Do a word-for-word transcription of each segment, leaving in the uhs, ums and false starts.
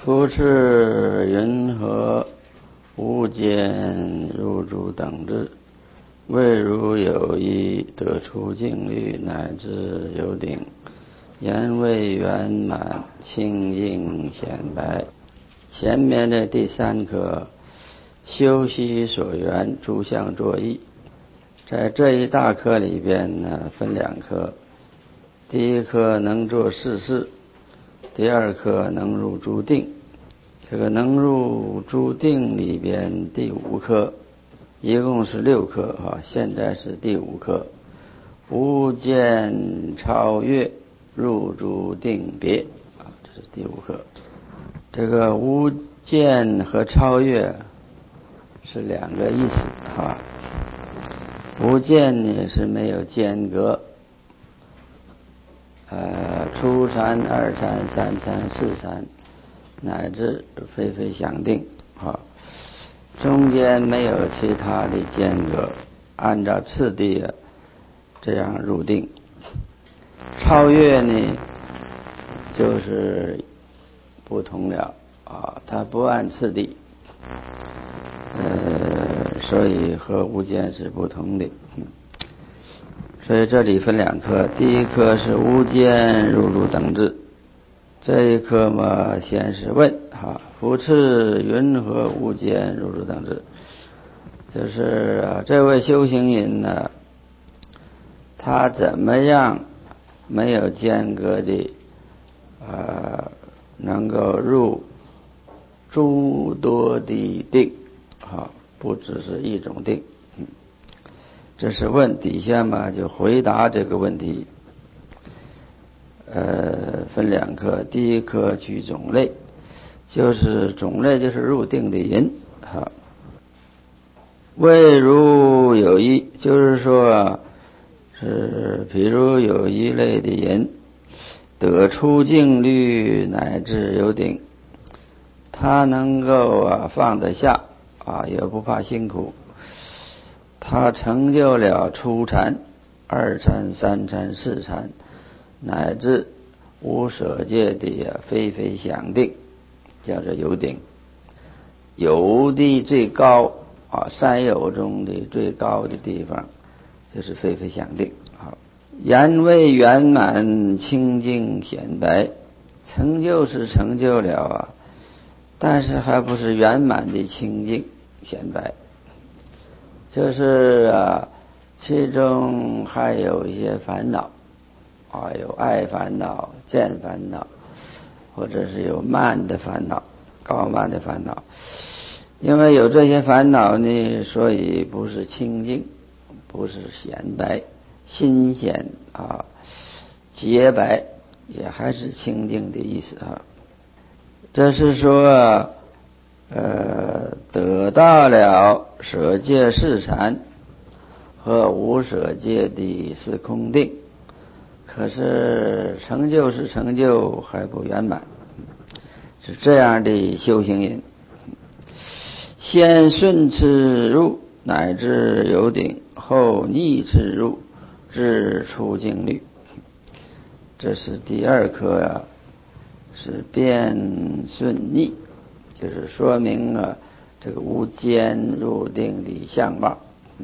夫是云何无间入诸等之，未如有一得出境律，乃至有顶，言为圆满清净显白。前面的第三课修习所缘诸相作意，在这一大课里边呢分两课，第一课能做四事，第二课能入诸定。这个能入诸定里边第五课，一共是六课啊，现在是第五课，无间超越入诸定别啊，这是第五课。这个无间和超越是两个意思啊。无间呢是没有间隔，呃，初禅、二禅、三禅、四禅，乃至非非想定啊，中间没有其他的间隔，按照次第这样入定。超越呢，就是不同了啊，它不按次第，呃，所以和无间是不同的。嗯，所以这里分两课，第一课是无间入诸等至。这一课嘛，先是问哈，夫次云何无间入诸等至？就是啊，这位修行人呢，他怎么样没有间隔的呃，能够入诸多的定啊，不只是一种定。嗯，这是问，底下嘛就回答这个问题。呃，分两课，第一课举种类，就是种类就是入定的人哈。未如有一，就是说是比如有一类的人得出境律乃至有顶，他能够啊放得下啊，也不怕辛苦，他成就了初禅、二禅、三禅、四禅，乃至无舍界的非非想定，叫做有顶。有的最高啊，三有中的最高的地方就是非非想定。好，言为圆满清净显白，成就是成就了啊，但是还不是圆满的清净显白，就是啊，其中还有一些烦恼啊，有爱烦恼、见烦恼，或者是有慢的烦恼、高慢的烦恼。因为有这些烦恼呢，所以不是清净，不是显白、新鲜啊、洁白，也还是清净的意思啊。这是说，呃，得到了舍界四禅和无舍界的四空定。可是成就是成就还不圆满，是这样的修行人，先顺次入乃至有顶，后逆次入至出境律。这是第二课啊，是变顺逆，就是说明啊这个无间入定的相貌。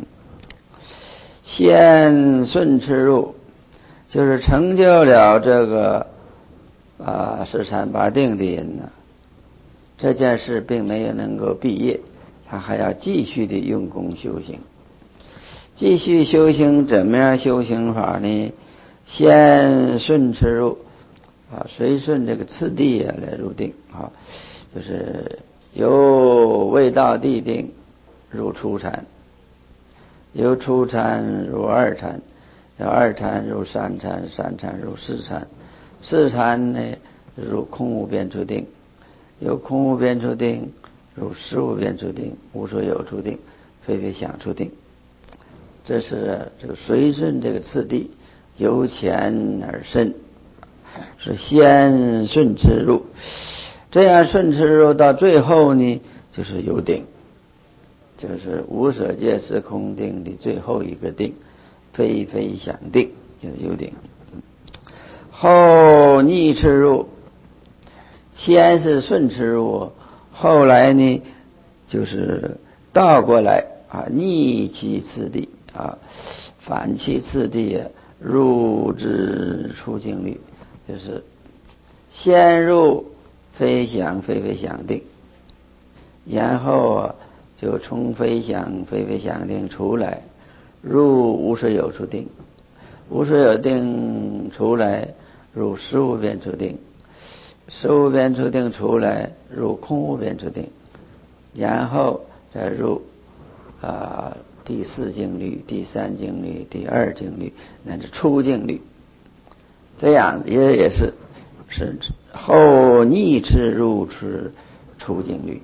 先顺次入，就是成就了这个啊十禅八定的人呢，这件事并没有能够毕业，他还要继续的用功修行。继续修行，怎么样修行法呢？先顺次入啊，随顺这个次第啊来入定啊，就是由未到地定入初禅，由初禅入二禅，由二禅入三禅，三禅入四禅，四禅呢入空无边处定，由空无边处定入实无边处定，无所有处定，非非想处定。这是这个随顺这个次第，由浅而深，是先顺次入，这样顺次入到最后呢，就是有顶，就是无舍界是空定的最后一个定，非非想定，就是有顶。后逆次入， 先是顺次入，后来呢就是倒过来啊，逆其次第啊，反其次第入之出境律，就是先入非想非非想定，然后啊就从非想非非想定出来，入无所有处定，无所有定出来，入实无边处定，实无边处定出来，入空无边处定，然后再入啊、呃、第四境律、第三境律、第二境律，乃至出境律，这样也也是是后逆次入次出境律。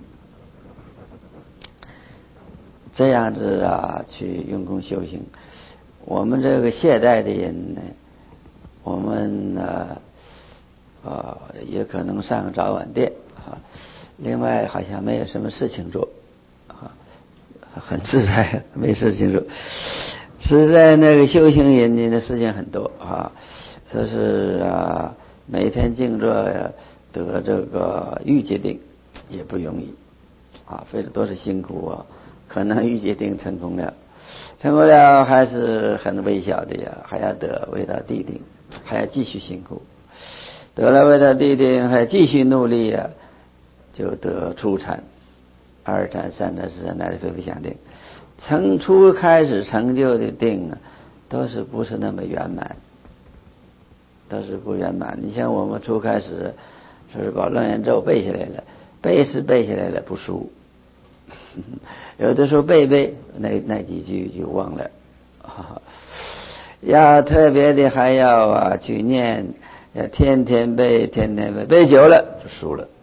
这样子啊，去用功修行。我们这个现代的人呢，我们呢，呃，也可能上早晚店啊。另外，好像没有什么事情做啊，很自在，没事情做。实在那个修行人呢，事情很多啊，说是啊，每天静坐得这个欲界定也不容易啊，费了多少辛苦啊。可能欲界定成功了，成功了还是很微小的呀，还要得位到地定，还要继续辛苦，得了位到地定还要继续努力呀，就得初禅、二禅、三禅、四禅乃至非非想定。从初开始成就的定啊，都是不是那么圆满，都是不圆满。你像我们初开始说是把楞严咒背下来了，背是背下来了，不熟。有的时候背背那那几句就忘了，啊、要特别的还要啊去念，要天天背，天天背，背久了就熟了。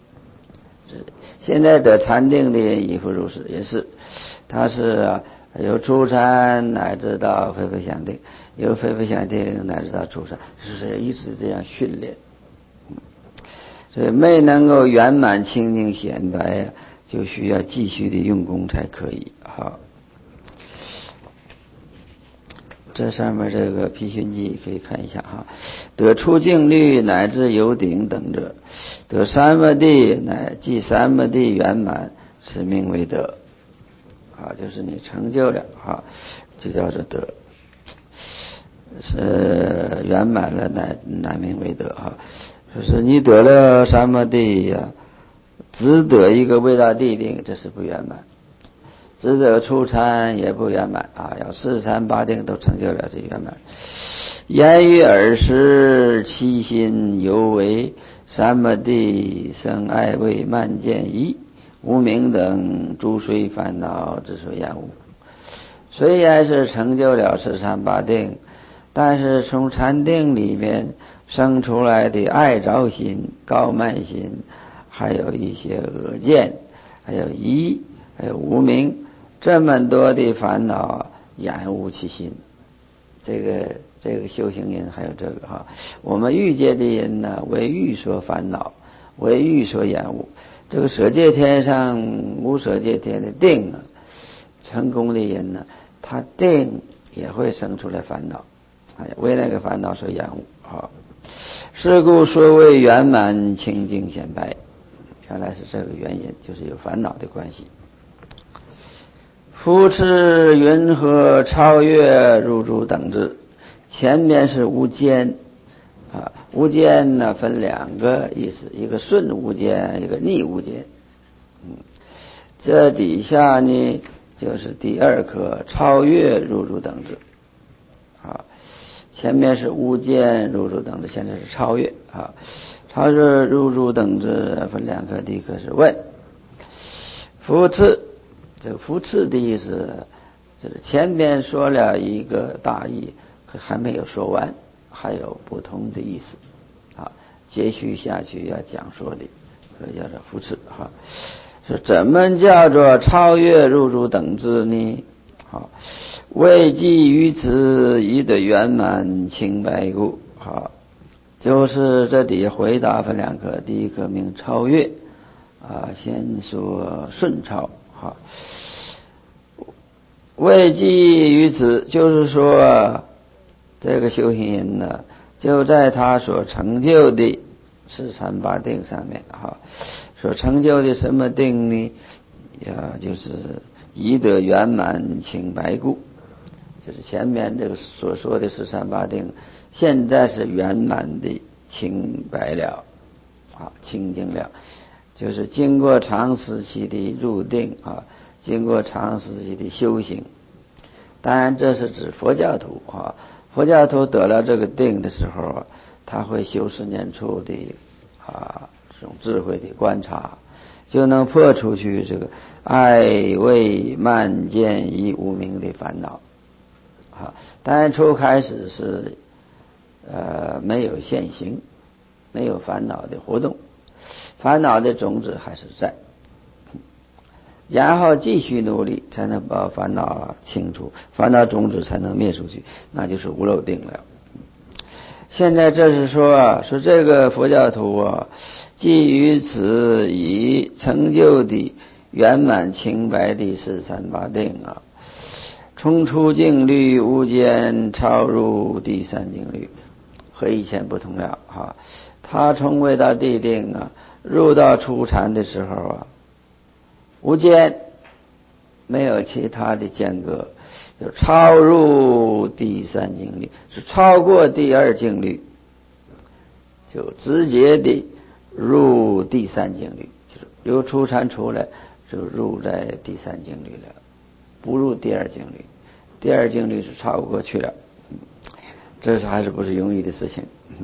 现在得禅定的人亦复如是，也是，他是啊由初禅乃至到非非想定，由非非想定乃至到初禅，就是一直这样训练。所以没能够圆满清净显白呀，就需要继续的用功才可以。好，这上面这个批训记可以看一下哈。得出境律乃至有顶等者，得三摩地乃即三摩地圆满，此名为得。啊，就是你成就了啊，就叫做得，是圆满了乃乃名为得哈。就是你得了三摩地呀，只得一个位大地定，这是不圆满；只得初禅也不圆满啊，要四禅八定都成就了这圆满。言语尔时其心犹为三摩地生爱畏慢见疑无明等诸随烦恼之所厌恶。虽然是成就了四禅八定，但是从禅定里面生出来的爱着心、高慢心，还有一些恶见，还有疑，还有无明，这么多的烦恼厌恶其心。这个这个修行人还有这个哈，我们欲界的人呢，为欲所烦恼，为欲所厌恶。这个舍界天上无舍界天的定啊，成功的人呢，他定也会生出来烦恼，哎，为那个烦恼所厌恶啊。是故说谓圆满清净显白，原来是这个原因，就是有烦恼的关系。夫持云何超越入诸等之？前面是无间啊，无间呢分两个意思，一个顺无间，一个逆无间。嗯，这底下呢就是第二课超越入诸等之啊。前面是无间入诸等之，现在是超越啊。超越入诸等之分两课，第一课是问夫持。这个扶持的意思，就是前面说了一个大意，可还没有说完，还有不同的意思啊，接续下去要讲说的，所以叫做扶持哈。是怎么叫做超越入诸等之呢？好，为基于此以得圆满清白故。好，就是这里回答分两课，第一课名超越啊，先说顺超。好，为基于此，就是说这个修行人呢，就在他所成就的四禅八定上面哈，所成就的什么定呢？呀，就是以得圆满清白故，就是前面这个所说的四禅八定，现在是圆满的清白了，啊，清净了，就是经过长时期的入定啊，经过长时期的修行。当然，这是指佛教徒啊，佛教徒得了这个定的时候啊，他会修十念处的啊这种智慧的观察，就能破除去这个爱畏慢见疑无明的烦恼啊。当然，初开始是呃没有现行，没有烦恼的活动，烦恼的种子还是在，然后继续努力才能把烦恼清除，烦恼种子才能灭出去，那就是无漏定了。现在这是说啊，说这个佛教徒啊，基于此以成就的圆满清白的四禅八定啊，冲出净律无间超入第三净律，和以前不同了哈。他从未到地定啊，入到初禅的时候啊，无间没有其他的间隔，就超入第三净律，是超过第二净律，就直接的入第三净律，就是由初禅出来就入在第三净律了，不入第二净律。第二净律是超过去了，这是还是不是容易的事情。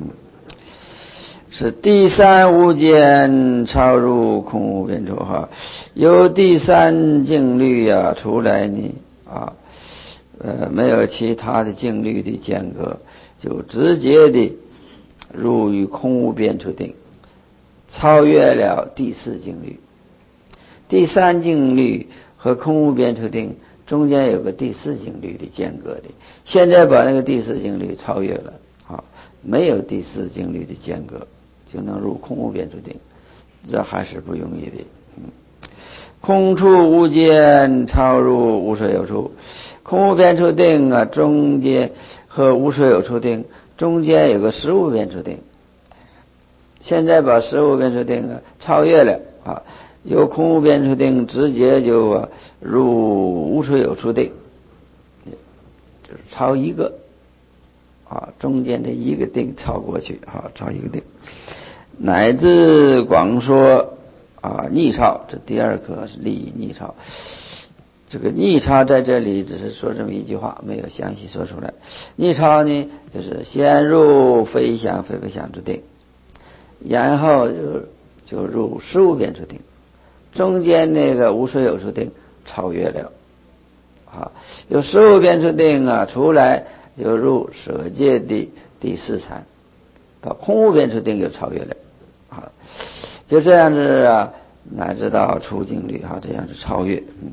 是第三无间超入空无边处哈，由第三净律啊出来呢啊，呃没有其他的净律的间隔，就直接的入于空无边处定，超越了第四净律。第三净律和空无边处定中间有个第四净律的间隔的，现在把那个第四净律超越了啊，没有第四净律的间隔，就能入空无边处定，这还是不容易的。嗯，空处无间超入无所有处，空无边处定啊，中间和无所有处定中间有个实无边处定，现在把实无边处定啊超越了啊，由空无边处定直接就、啊、入无所有处定，就是超一个啊，中间的一个定超过去啊，超一个定，乃至广说啊逆超，这第二课是利益逆超。这个逆超在这里只是说这么一句话，没有详细说出来。逆超呢，就是先入非想非不想处定，然后就就入实无边处定，中间那个无所有处定超越了啊，有实无边处定啊出来，又入舍界的第四禅，把空无边处定又超越了啊，就这样子啊，乃至到出净律啊，这样子超越，嗯，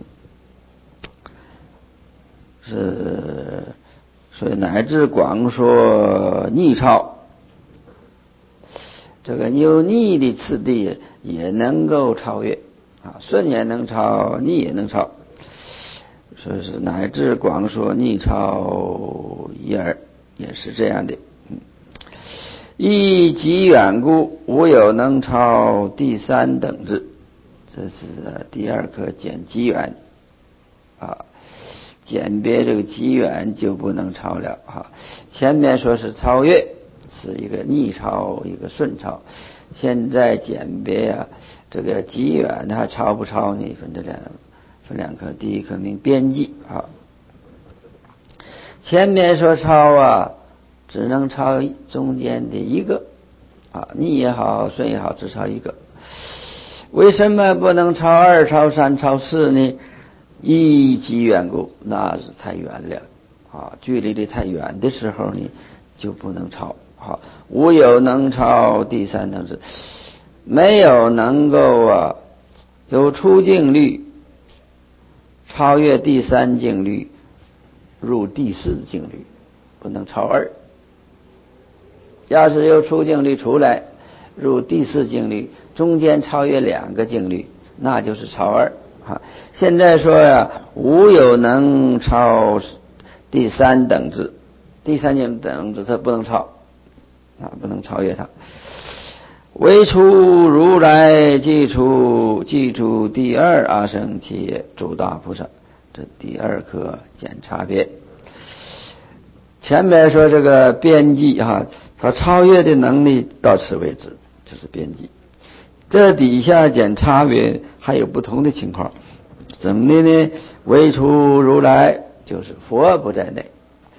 是所以乃至广说逆超，这个有逆的次第也能够超越啊，顺也能超，逆也能超，所以是乃至广说逆超一二，也是这样的。嗯，亦极远故，无有能超第三等至，这是第二课讲极远啊，简别这个极远就不能超了啊。前面说是超越，是一个逆超，一个顺超，现在简别啊，这个极远还超不超呢？分这两分两课，第一课名边际啊。前面说超啊，只能超中间的一个啊，逆也好，顺也好，只超一个。为什么不能超二、超三、超四呢？一极远故，那是太远了啊，距离的太远的时候呢，就不能超啊。无有能超第三等至，没有能够啊有出净律超越第三净律入第四净律，不能超二。要是有出净律出来入第四净律，中间超越两个净律，那就是超二啊。现在说呀、啊，无有能超第三等至，第三净等至它不能超啊，不能超越它。 唯出如来即出即出第二阿僧祇也，诸大菩萨，这第二颗见差别。前面说这个边际哈，它超越的能力到此为止，就是边际。这底下见差别还有不同的情况，怎么的呢？唯出如来就是佛不在内，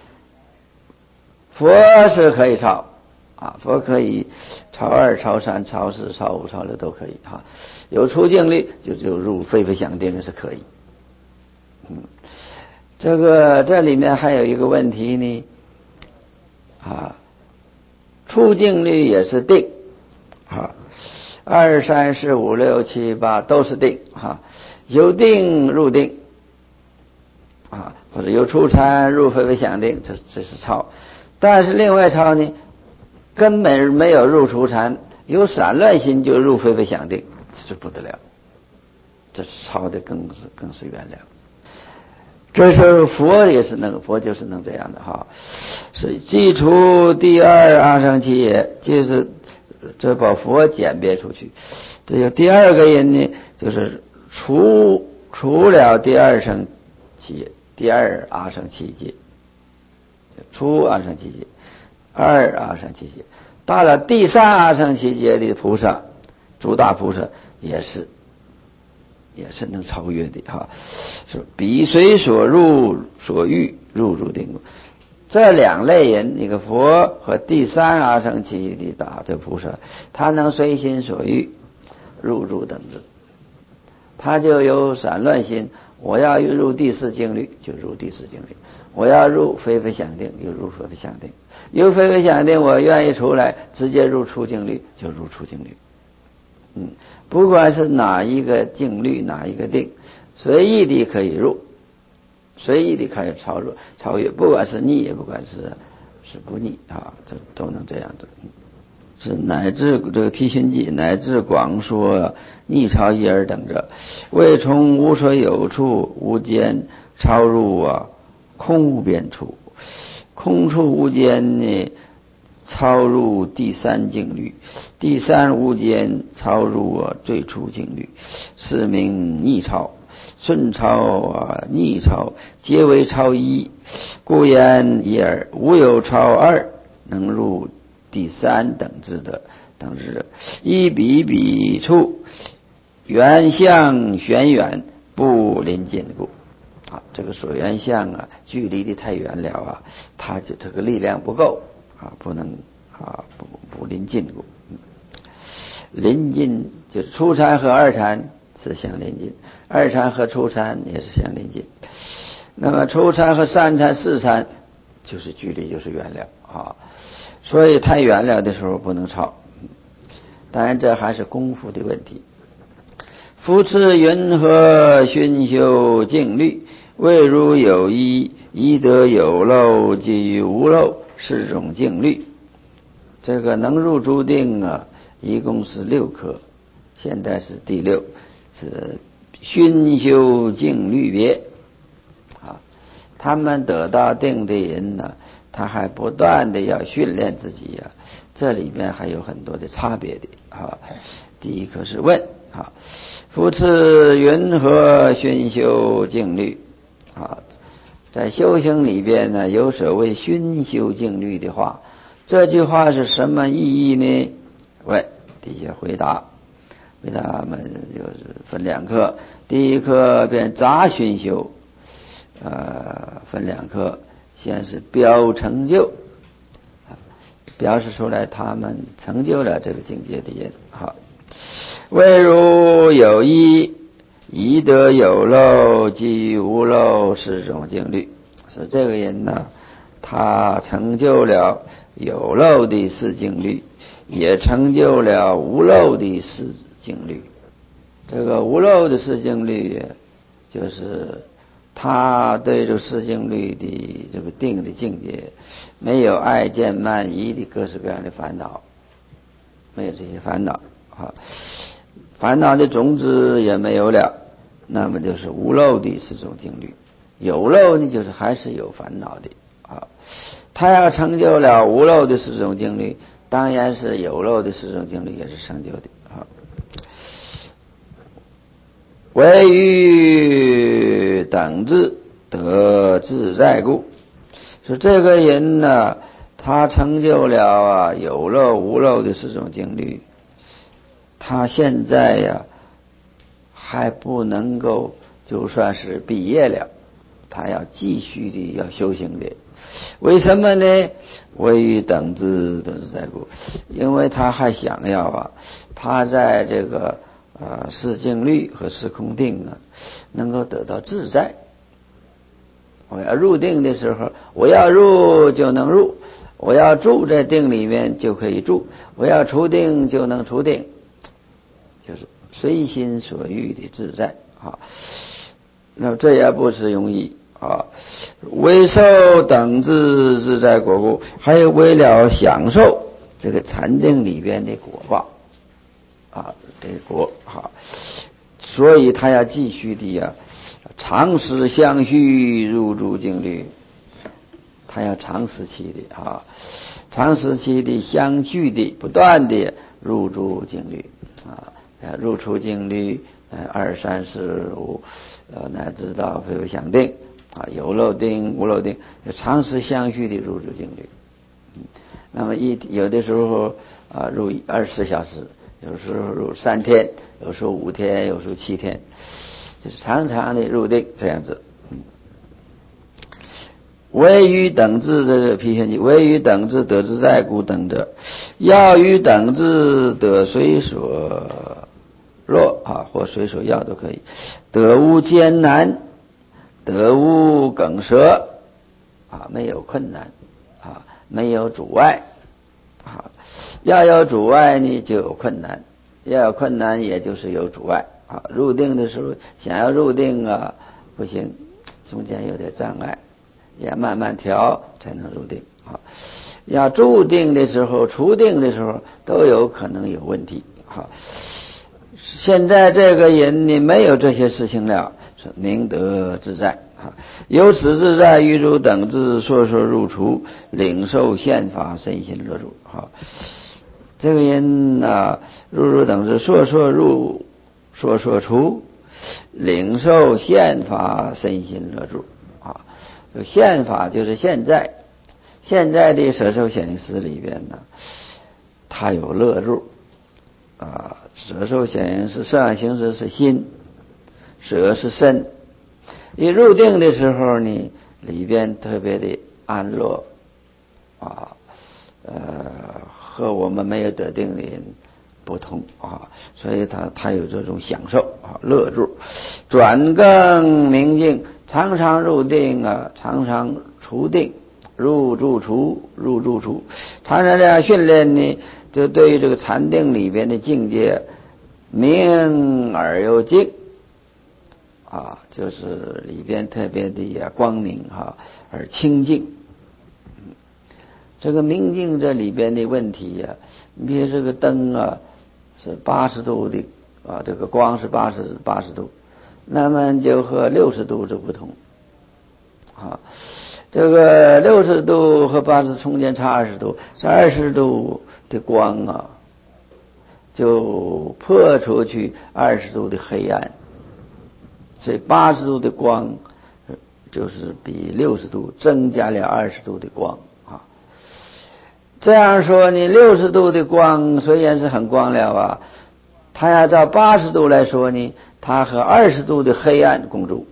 佛是可以超啊，佛可以超二、超三、超四、超五、超六都可以哈、啊，有出境力就就入非非想定是可以。嗯，这个这里面还有一个问题呢。啊，出境率也是定啊，二三四五六七八都是定啊，由定入定啊，或者由出禅入非非想定，这这是超。但是另外超呢，根本没有入出禅，有散乱心就入非非想定，这不得了，这超的更是更是远了。这时候佛也是能，佛就是能这样的哈，是基础第二阿僧祇也，就是这把佛简别出去。这有第二个人呢，就是除除了第二生祇也，第二阿僧祇劫，初阿僧祇劫，二阿僧祇劫，到了第三阿僧祇劫的菩萨，诸大菩萨也是。也是能超越的哈，说彼随所入所欲入入定。这两类人，那个佛和第三阿僧祇的大这菩萨，他能随心所欲入入等至，他就有散乱心，我要入第四境律就入第四境律，我要入非非想定就入非非想定，有非非想定我愿意出来直接入出境律就入出境律。嗯，不管是哪一个境律，哪一个定，随意的可以入，随意的可以超入超越，不管是逆也不管是是不逆啊，这都能这样的。是乃至这个毗熏记乃至广说逆超一而等者，未从无所有处无间超入啊空无边处，空处无间呢超入第三境律，第三无间超入啊最初境律，是名逆超。顺超啊逆超皆为超一，故言一耳无有超二能入第三等至的等至的，一彼彼处缘相玄远不临近故。啊，这个所缘相啊距离的太远了啊，它就这个力量不够啊，不能啊不不临近故。临近就是初禅和二禅是相临近，二禅和初禅也是相临近。那么初禅和三禅、四禅就是距离就是远了啊，所以太远了的时候不能超。当然这还是功夫的问题。夫持云何熏修静虑，未如有一宜得有漏即于无漏是种静虑。这个能入诸定啊，一共是六颗，现在是第六，是熏修静虑别啊。他们得到定的人呢，他还不断的要训练自己呀、啊，这里面还有很多的差别的啊。第一颗是问啊，夫持云何熏修静虑啊？在修行里边呢，有所谓熏修静虑的话，这句话是什么意义呢？问，底下回答，回答们就是分两科，第一科便杂熏修，呃，分两科，先是标成就，表示出来他们成就了这个境界的人。好，未如有一宜得有漏即于无漏是种静虑，是这个人呢，他成就了有漏的四静虑，也成就了无漏的四静虑。这个无漏的四静虑，就是他对这四静虑的这个定的境界，没有爱见慢疑的各式各样的烦恼，没有这些烦恼啊，烦恼的种子也没有了，那么就是无漏的四种静虑。有漏呢，就是还是有烦恼的啊。他要成就了无漏的四种静虑， 当然是有漏的四种境律也是成就的啊。唯于等至得自在故，说这个人呢，他成就了啊有漏无漏的四种境律，他现在呀还不能够就算是毕业了，他要继续的要修行的。为什么呢？唯于等至得自在故，因为他还想要啊，他在这个呃四境律和四空定啊，能够得到自在。我要入定的时候，我要入就能入，我要住在定里面就可以住，我要出定就能出定，就是随心所欲的自在啊。那这也不是容易啊。为受等至自在果故，还有为了享受这个禅定里边的果报啊，这个果啊，所以他要继续的呀、啊，长时相续入住境律，他要长时期的啊，长时期的相续的不断的入住境律啊，入出境律，呃，二三四五，呃，乃至到非有想定啊，有漏定无漏定，长时相续的入住境律。嗯，那么一有的时候啊入二十四小时，有时候入三天，有时候五天，有时候七天，就是常常的入定这样子。嗯，唯于等至这个批评句，唯于等至得自在故等者，要于等至得随所乐啊，或随所要都可以，得无艰难，得无梗舌啊，没有困难啊，没有阻碍啊。要有阻碍呢，就有困难；要有困难，也就是有阻碍啊。入定的时候，想要入定啊，不行，中间有点障碍，也慢慢调才能入定啊。要住定的时候、出定的时候，都有可能有问题啊。现在这个人你没有这些事情了，说明得自在啊，由此自在于诸等至说说入出，领受宪法，身心乐住啊。这个人呢、啊，入入等至说说入，说说出，领受宪法，身心乐住啊。这宪法就是现在现在的舍受显示里边呢，它有乐住啊。舍受显现是色相行识是心，舍是身。一入定的时候呢，里边特别的安乐啊，呃，和我们没有得定的人不同啊，所以他他有这种享受啊，乐住，转更明净，常常入定啊，常常出定，入住出，入住出，常常这样训练呢，就对于这个禅定里边的境界明而又净啊，就是里边特别的光明哈、啊，而清净。这个明净这里边的问题呀、啊，你比如这个灯啊是八十度的啊，这个光是八十八十度，那么就和六十度就不同啊。这个六十度和八十中间差二十度，这二十度的光啊，就破出去二十度的黑暗，所以八十度的光就是比六十度增加了二十度的光啊。这样说，你六十度的光虽然是很光了啊，它要照八十度来说呢，它和二十度的黑暗共住，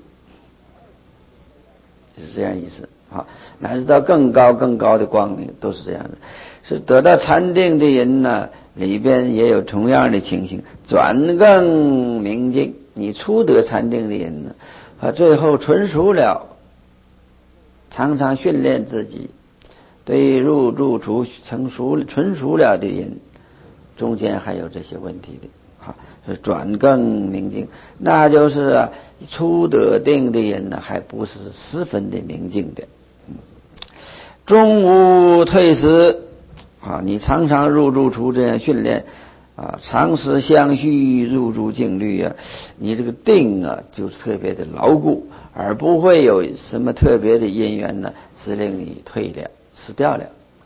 就是这样意思啊。乃至到更高更高的光明都是这样的。是得到禅定的人呢，里边也有同样的情形，转更明净。你初得禅定的人呢，啊，最后纯熟了，常常训练自己。对于入住出成熟纯熟了的人，中间还有这些问题的啊，是转更明净，那就是啊，初得定的人呢，还不是十分的明净的。嗯，终无退失啊，你常常入住出这样训练啊，长时相续入住境律啊，你这个定啊就特别的牢固，而不会有什么特别的因缘呢，是令你退了失掉了，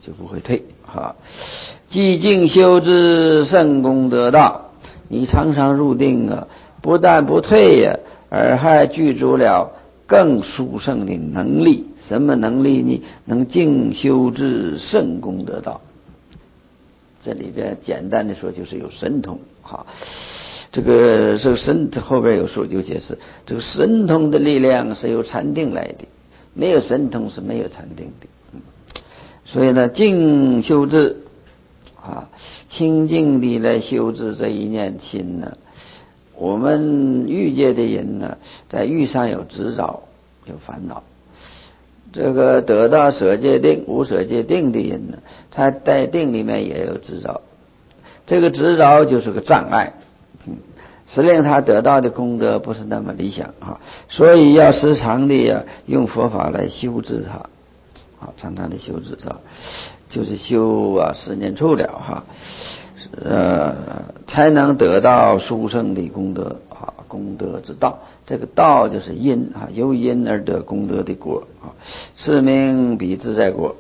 就不会退哈。寂静修之，圣功得道。你常常入定啊，不但不退呀、啊，而还具足了更殊胜的能力。什么能力呢？能静修之，圣功得道。这里边简单的说就是有神通哈。这个这个神后边有说就解释，这个神通的力量是由禅定来的，没有神通是没有禅定的。嗯、所以呢，静修之啊，清净地来修治这一念心呢。我们欲界的人呢，在欲上有执着，有烦恼。这个得到舍界定、无舍界定的人呢，他在定里面也有执着，这个执着就是个障碍，嗯，使令他得到的功德不是那么理想啊。所以要时常的呀，用佛法来修治它，啊，常常的修治它。就是修啊十年处了哈，呃，才能得到殊胜的功德啊，功德之道。这个道就是因啊，由因而得功德的果啊，是名彼自在果。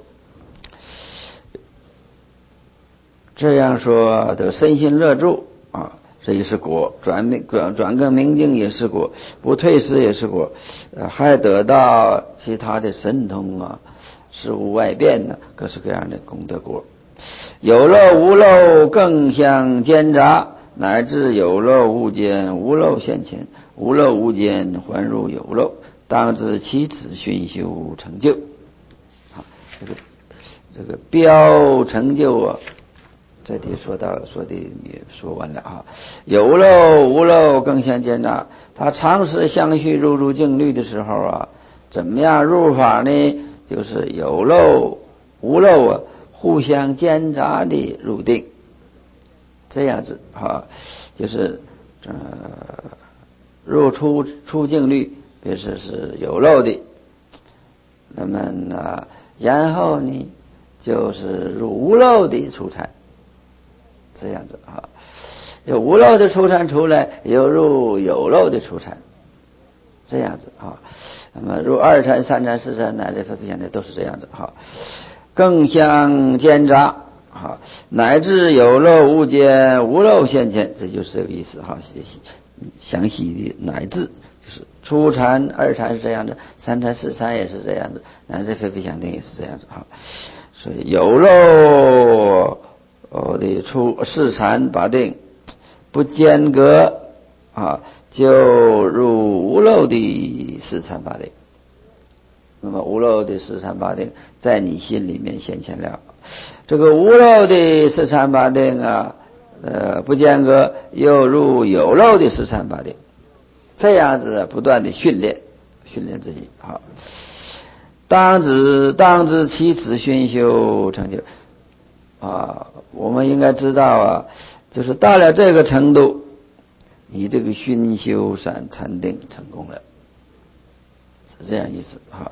这样说得身心乐住啊，这也是果；转明转转更明净也是果，不退失也是果，呃，还得到其他的神通啊。事物外变呢，各式各样的功德果，有漏无漏更相兼杂，乃至有漏无间，无漏现前，无漏无间还入有漏，当知其此熏修成就。好，这个这个标成就啊，这里说到说的也说完了啊。有漏无漏更相兼杂，他常时相续入入静虑的时候啊，怎么样入法呢？就是有漏无漏啊，互相兼杂的入定，这样子啊，就是呃入出出境率，比如说是有漏的，那么呢，然后呢就是入无漏的出禅，这样子啊，有无漏的出禅出来，又入有漏的出禅，这样子啊。那么入二禅、三禅、四禅乃至分别相的都是这样子哈，更相兼杂哈，乃至有漏无间，无漏现前，这就是这个意思哈。详细的乃至就是初禅、二禅是这样的，三禅、四禅也是这样子，乃至分别相定也是这样子哈。所以有漏哦的出四禅八定不间隔啊，就入无漏的四禅八定。那么无漏的四禅八定在你心里面现前了，这个无漏的四禅八定啊，呃，不间隔又入有漏的四禅八定，这样子不断的训练，训练自己啊。当知当知其此熏修成就啊，我们应该知道啊，就是到了这个程度，你这个熏修禅禅定成功了，是这样意思啊。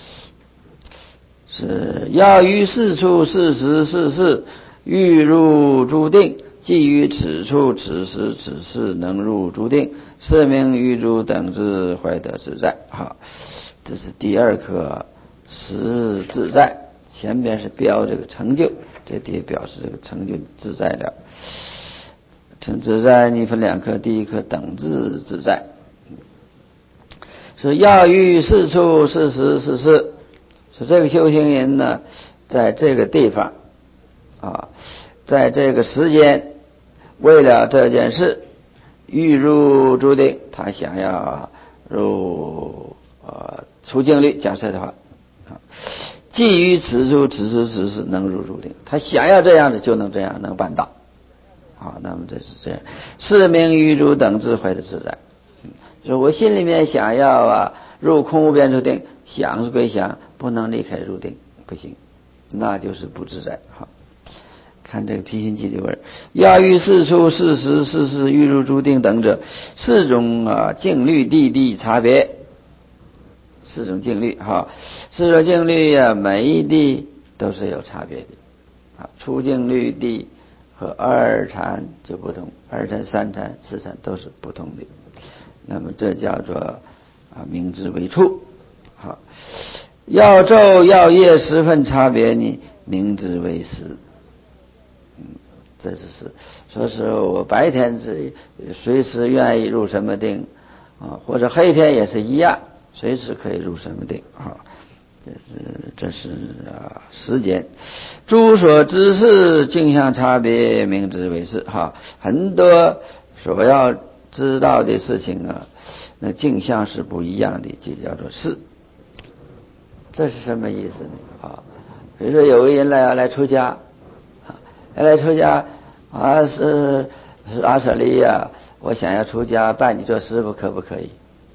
是要于四处四时四事欲入诸定，即于此处此时此事能入诸定，是名于诸等之怀得自在。好，这是第二课实自在，前边是标这个成就，这地表示这个成就自在了。成自在你分两课，第一课等自自在，是要于四处四时四事。说这个修行人呢，在这个地方啊，在这个时间，为了这件事欲入诸定，他想要入呃出境律，假设的话啊，基于此处此时此事能入诸定，他想要这样子就能这样能办到啊。那么这是这样，是名于诸等智慧的自在。说我心里面想要啊入空无边处定，想是归想，不能离开入定，不行，那就是不自在。好，看这个毗心记里边，要于四处四时四事欲入诸定等者，四种啊静虑地地差别，四种静虑哈，四种静虑呀、啊，每一地都是有差别的啊。初静虑地和二禅就不同，二禅、三禅、四禅都是不同的。那么这叫做啊明之为处。好，要昼要夜十分差别呢， 明之为实。嗯，这就是说是我白天是随时愿意入什么定啊，或者黑天也是一样，随时可以入什么定啊。这是这是啊时间。诸所知事镜像差别，明之为实哈。很多所要知道的事情啊，那镜像是不一样的，就叫做事。这是什么意思呢？啊，比如说有个人来要来出家，啊，要来出家啊，是是阿舍利呀，我想要出家，拜你做师傅可不可以？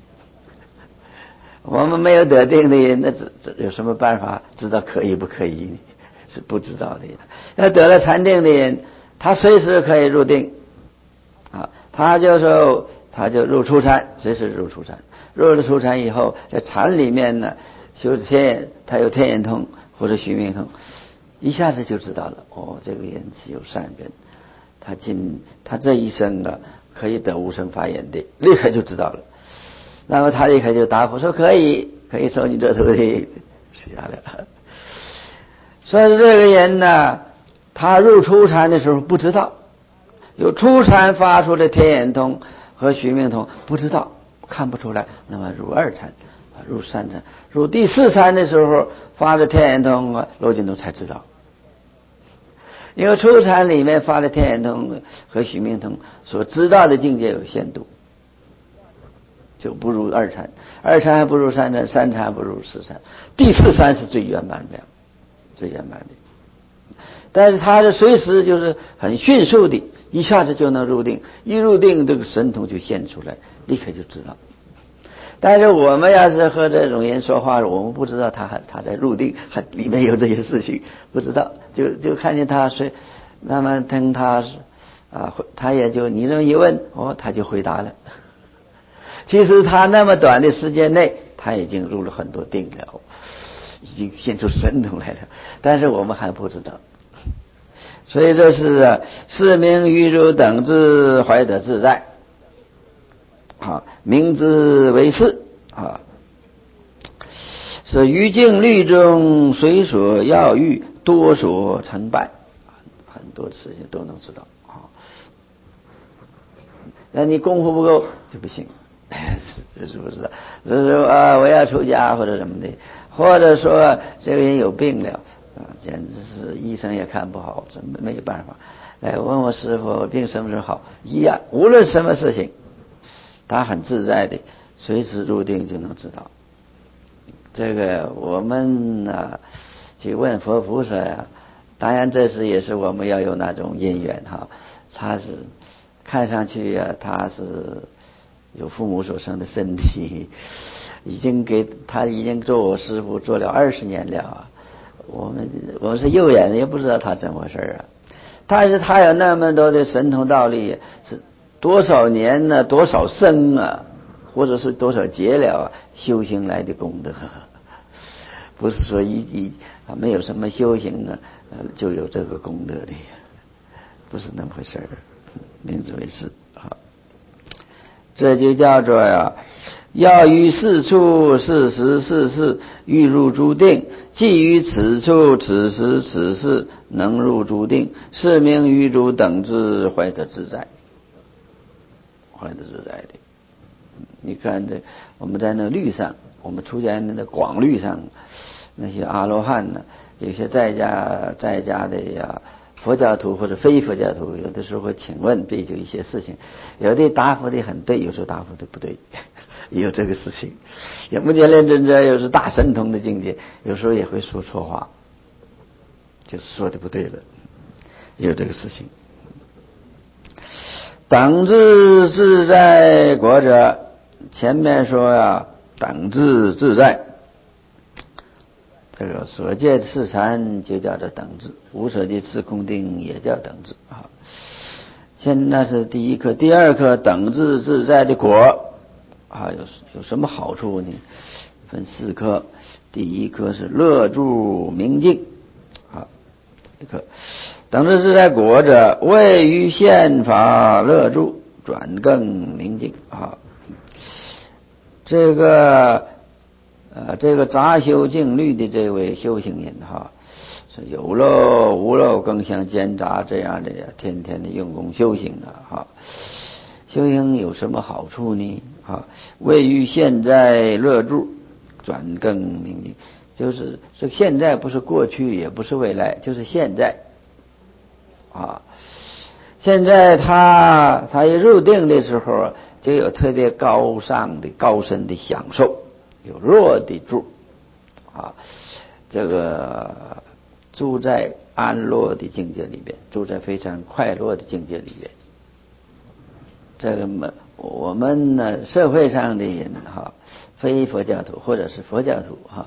我们没有得定的人，那这这有什么办法知道可以不可以呢？是不知道的。要得了禅定的人，他随时可以入定，啊，他就说他就入初禅，随时入初禅。入了初禅以后，在禅里面呢，修天眼，他有天眼通或者须弥通，一下子就知道了。哦，这个人是有善根，他今他这一生啊，可以得无生法眼的，立刻就知道了。那么他立刻就答复说可以，可以收你这徒弟，是下来了。所以这个人呢，他入初禅的时候不知道，有初禅发出的天眼通和须弥通，不知道看不出来。那么入二禅，入三禅，入第四禅的时候发的天眼通啊，罗金通才知道。因为初禅里面发的天眼通和须弥通所知道的境界有限度，就不如二禅，二禅还不如三禅，三禅不如四禅，第四禅是最圆满的，最圆满的。但是他是随时就是很迅速的，一下子就能入定，一入定这个神通就现出来，立刻就知道。但是我们要是和这种人说话，我们不知道他还他在入定，还里面有这些事情，不知道，就就看见他睡，那么听他啊，他也就你这么一问，哦，他就回答了。其实他那么短的时间内，他已经入了很多定了，已经现出神通来了，但是我们还不知道。所以这是啊，是名于如等之怀得自在，啊，明之为是啊，是于境律中随所要欲，多所成败，很多事情都能知道啊。那你功夫不够就不行。这是不是？就是说啊，我要出家或者什么的，或者说这个人有病了啊，简直是医生也看不好，怎么没有办法？来问我师傅，病什么时候好？一样，无论什么事情，他很自在的，随时入定就能知道。这个我们啊，去问佛菩萨呀，当然这是也是我们要有那种因缘哈。他是看上去呀、啊，他是。有父母所生的身体，已经给他已经做我师父做了二十年了啊！我们我们是右眼也不知道他怎么回事啊！但是他有那么多的神通道力，是多少年呢？多少生啊？或者是多少劫了啊？修行来的功德，不是说一一啊没有什么修行呢，就有这个功德的，不是那么回事儿。明之为是啊。这就叫做呀，要于是处是时是事欲入诸定，即于此处此时此事能入诸定，是名于如等之怀得自在，怀得自在的。你看这我们在那律上，我们出家人的广律上，那些阿罗汉呢，有些在家在家的呀。佛教徒或者非佛教徒，有的时候会请问比丘一些事情，有的答复的很对，有时候答复的不对，也有这个事情。有目犍连尊者有时大神通的境界，有时候也会说错话，就是说的不对了，也有这个事情。等至自在国者，前面说呀，等至自在。这个所见次禅就叫做等至，无所见次空定也叫等至啊。现那是第一课，第二课等至自在的果啊，有有什么好处呢？分四课，第一课是乐住明净啊，这个等至自在果者，位于宪法乐住，转更明净啊。这个。呃，这个杂修净律的这位修行人哈， 是有漏无漏更相兼杂，这样的天天的用功修行啊，哈，修行有什么好处呢？啊，位于现在乐住，转更明净，就是这现在不是过去，也不是未来，就是现在啊。现在他他一入定的时候，就有特别高尚的高深的享受，有落的住啊，这个住在安乐的境界里边，住在非常快乐的境界里边。这个我们呢，社会上的人哈，非佛教徒或者是佛教徒哈，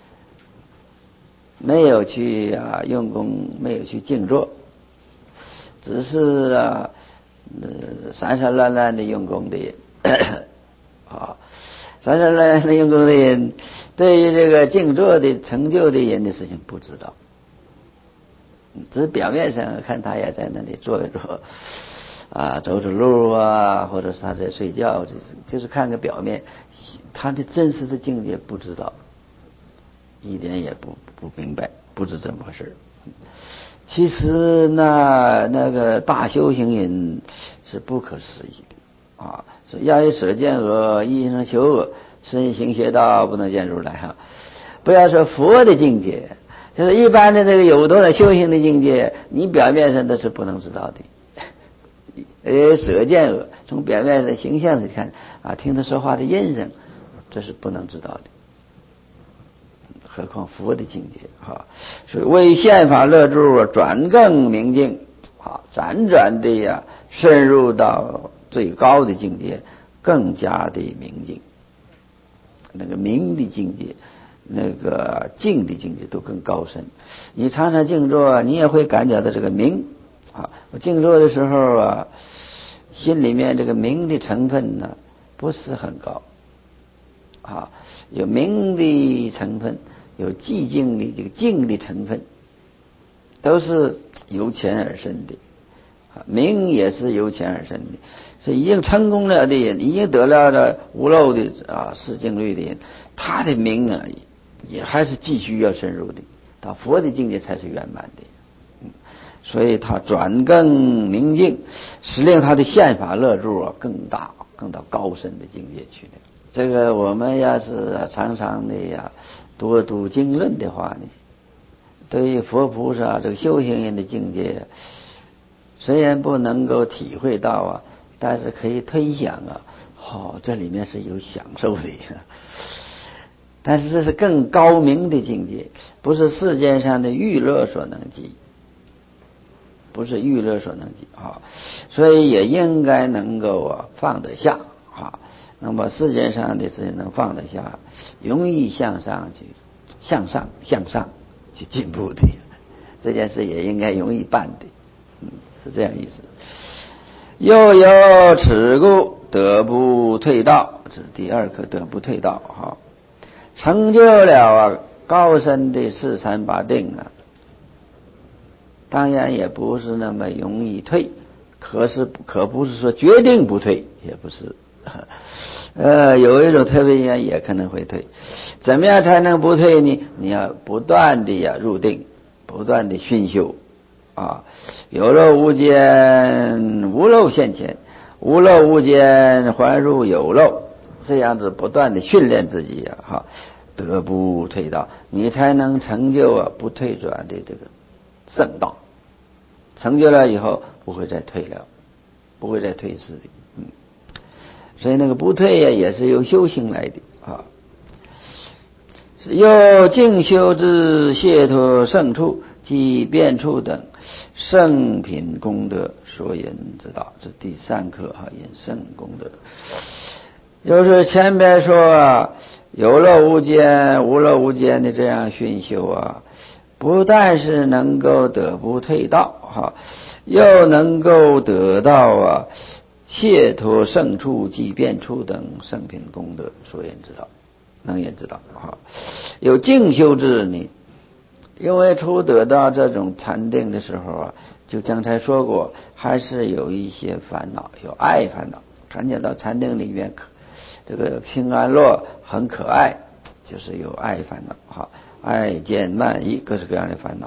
没有去啊用功，没有去静坐，只是啊呃散散乱乱的用功的人啊，散散乱乱的用功的人，对于这个静坐的成就的人的事情不知道，只是表面上看他也在那里坐一坐。啊，走走路啊，或者是他在睡觉，就是就是看个表面，他的真实的境界不知道，一点也不不明白，不是这么回事。其实那那个大修行人是不可思议的啊！说要以舍见恶，一生求恶，身行邪道，不能见如来哈。不要说佛的境界，就是一般的这个有多少修行的境界，你表面上都是不能知道的。呃，舍见恶，从表面的形象上看啊，听他说话的音声，这是不能知道的。何况佛的境界哈，所以为宪法乐住转更明净啊，辗转的呀，深入到最高的境界，更加的明净。那个明的境界，那个静的境界都更高深。你常常静坐，你也会感觉到这个明。啊，我静坐的时候啊，心里面这个明的成分呢不是很高，啊，有明的成分，有寂静的这个静的成分，都是由浅而深的，啊，明也是由浅而深的，是已经成功了的人，已经得了了无漏的啊四静虑的人，他的明啊也还是继续要深入的，到佛的境界才是圆满的。所以他转更明净，使令他的宪法乐住啊更大，更到高深的境界去的。这个我们要是常常的呀多读经论的话呢，对于佛菩萨这个修行人的境界，虽然不能够体会到啊，但是可以推想啊，哦，这里面是有享受的。但是这是更高明的境界，不是世间上的娱乐所能及。不是娱乐所能及啊，所以也应该能够啊放得下啊。那么世界上的事情能放得下，容易向上去，向上向上去进步的，这件事也应该容易办的，嗯，是这样意思。又有此故，得不退道，这是第二课，得不退道哈，成就了啊高深的四禅八定啊。当然也不是那么容易退，可是可不是说决定不退，也不是，呃，有一种特别人也可能会退。怎么样才能不退呢？你要不断的呀入定，不断的熏修啊，有漏无间，无漏现前，无漏无间还入有漏，这样子不断的训练自己呀，哈，得不退道，你才能成就啊不退转的这个正道。成就了以后不会再退了，不会再退失的，嗯，所以那个不退呀，也是由修行来的啊。又静修之解脱胜处及变处等圣品功德所引之道，这第三课哈，引圣功德。就是前边说啊，有漏无间，无漏无间的这样熏修啊。不但是能够得不退道哈，又能够得到啊解脱胜处及变处等圣品功德所言之道，能言之道哈。有静修之呢，因为初得到这种禅定的时候啊，就刚才说过，还是有一些烦恼，有爱烦恼。感觉到禅定里面可这个清安乐很可爱，就是有爱烦恼哈。爱见慢疑，各式各样的烦恼。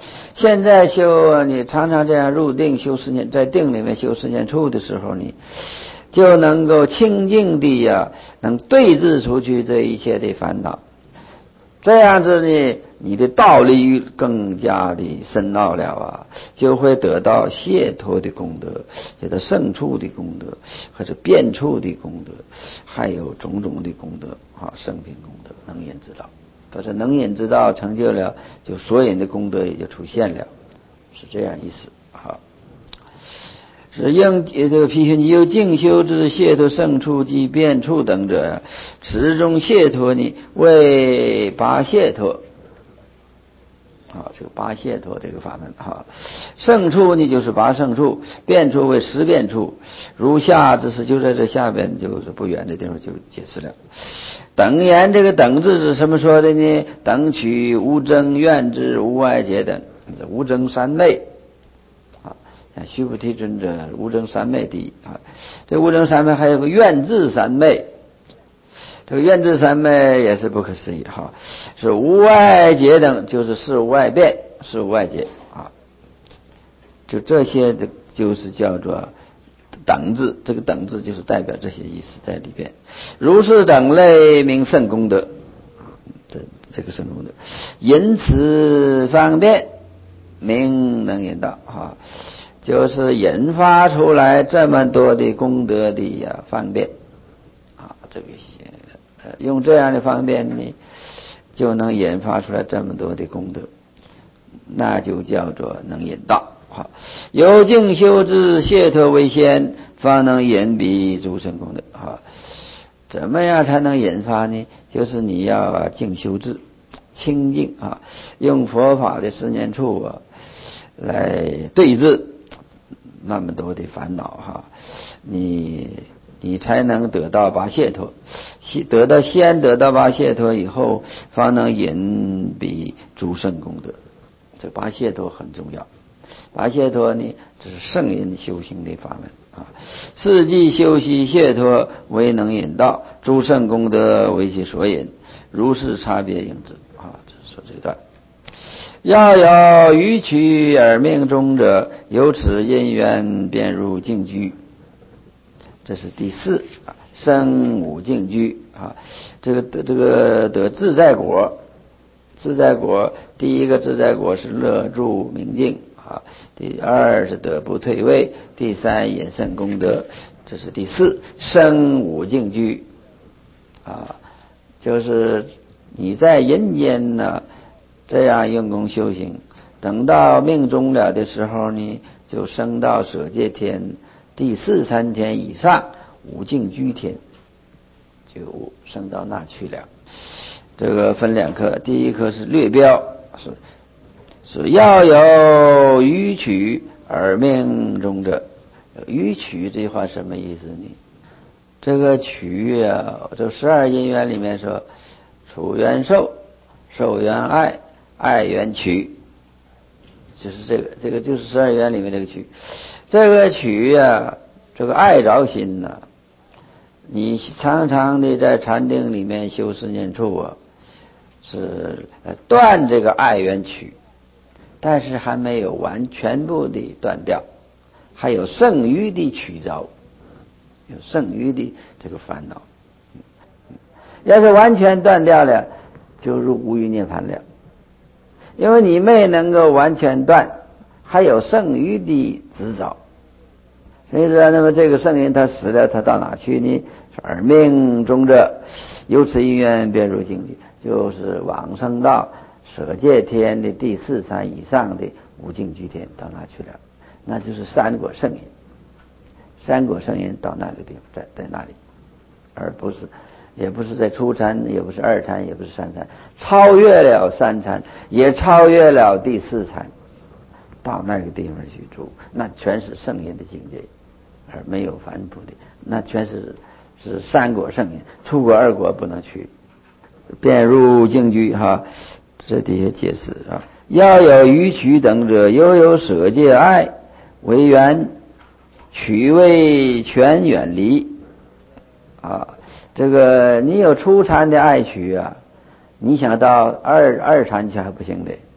现在修，你常常这样入定修十年，在定里面修十年处的时候，你就能够清净地呀、啊，能对治出去这一切的烦恼。这样子呢，你的道力更加的深奥了啊，就会得到解脱的功德，得到胜处的功德，或者变处的功德，还有种种的功德啊，生平功德、能言之道。可是能言之道成就了，就所有的功德也就出现了，是这样意思啊。是应这个批评有静修之解脱胜处及变处等者，此中解脱呢为八解脱。啊，这个八解脱这个法门哈，胜处呢就是八胜处，变处为十变处。如下之事就在这下边，就是不远的地方就解释了。等言这个等字是什么说的呢？等取无争愿之无外界等，无争三昧。啊，须菩提尊者无争三昧第一啊，这无争三昧还有个愿智三昧，这个愿智三昧也是不可思议哈，是无外界等，就是事无外变，事无外界啊，就这些的，就是叫做等字，这个等字就是代表这些意思在里边。如是等类名胜功德，这这个胜功德，因此方便名能言道啊。就是引发出来这么多的功德的呀方便啊，这个呃用这样的方便呢，就能引发出来这么多的功德，那就叫做能引道。好，有静修之解脱为先，方能引彼诸生功德。好，怎么样才能引发呢？就是你要静修智，清净啊，用佛法的十年处啊来对治那么多的烦恼哈，你你才能得到八解脱，得到先得到八解脱以后，方能引彼诸圣功德。这八解脱很重要，八解脱呢，这是圣人修行的法门啊。四季修习解脱为能引道，诸圣功德为其所引，如是差别应知啊。这是说这段。要有予取而命中者，由此因缘便入静居。这是第四啊，生五静居啊。这个得这个得自在果，自在果第一个自在果是乐住明净啊，第二是得不退位，第三引胜功德，这是第四生五静居啊，就是你在人间呢。这样用功修行，等到命终了的时候呢，就升到舍界天第四三天以上五净居天，就升到那去了。这个分两科，第一科是略标，是是要有予取而命中者。予取这句话什么意思呢？这个取啊，这十二因缘里面说，处缘受，受缘爱。爱缘取，就是这个，这个就是十二缘里面这个取，这个取呀、啊，这个爱着心呐、啊，你常常的在禅定里面修十念处啊，是断这个爱缘取，但是还没有完全部的断掉，还有剩余的取着，有剩余的这个烦恼，要是完全断掉了，就入无余涅槃了。因为你没能够完全断，还有剩余的执着，所以说，那么这个圣人他死了，他到哪去呢？而命中者，由此因缘便入境界，就是往生到舍界天的第四禅以上的无尽居天，到那去了，那就是三果圣人，三果圣人到那个地方，在在那里，而不是。也不是在初禅，也不是二禅，也不是三禅，超越了三禅，也超越了第四禅，到那个地方去住，那全是圣人的境界，而没有凡夫的，那全是是三果圣人，出果二果不能去，便入静居哈。这底下解释啊，要有予取等者，犹有舍界爱为缘，取为全远离啊。这个你有初禅的爱取啊，你想到二二禅去还不行的，